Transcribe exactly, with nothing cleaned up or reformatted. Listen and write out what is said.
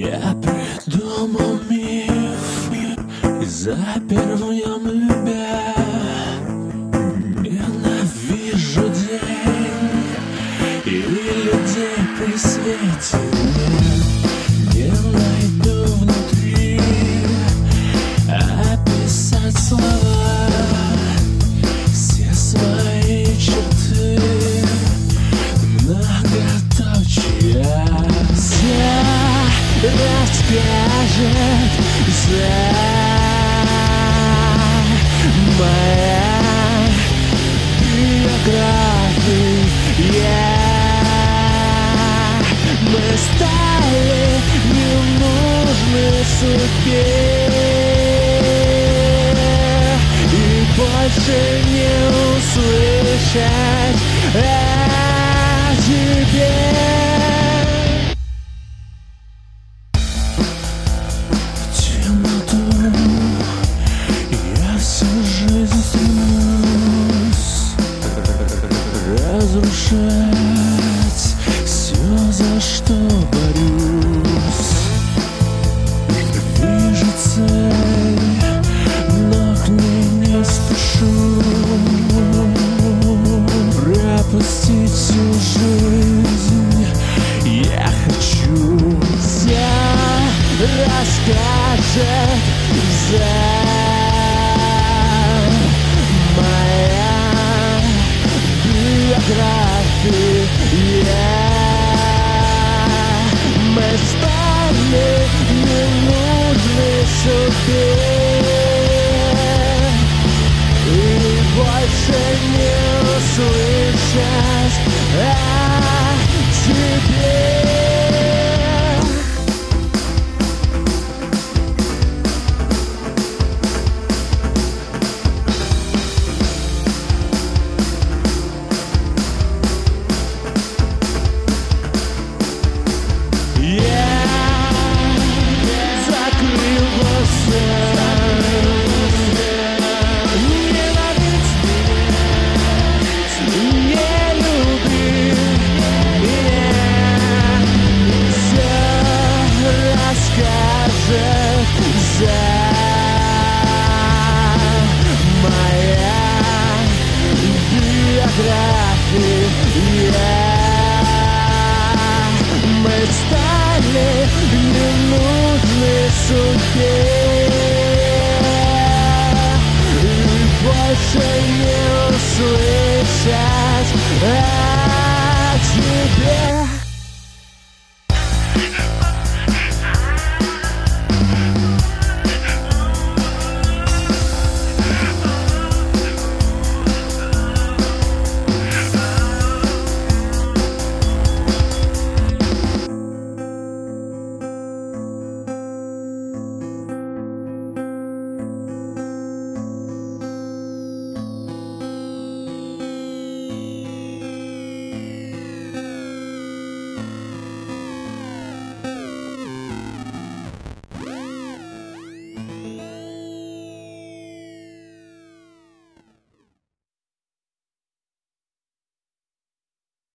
Я придумал миф и запер в нем любя. Ненавижу день и людей при свете. Не найду внутри описать слова все свои черты многоточия. Расскажет за моя биография. Мы стали ненужны судьбе и больше не услышать о тебе. Жизнь стремлюсь разрушать все, за что борюсь. Вижу цель, но к ней не спешу. Пропустить всю жизнь я хочу. Все расскажет за биография. Мы стали ненужны судьбе и больше не услышать о тебе. Мы стали ненужны судьбе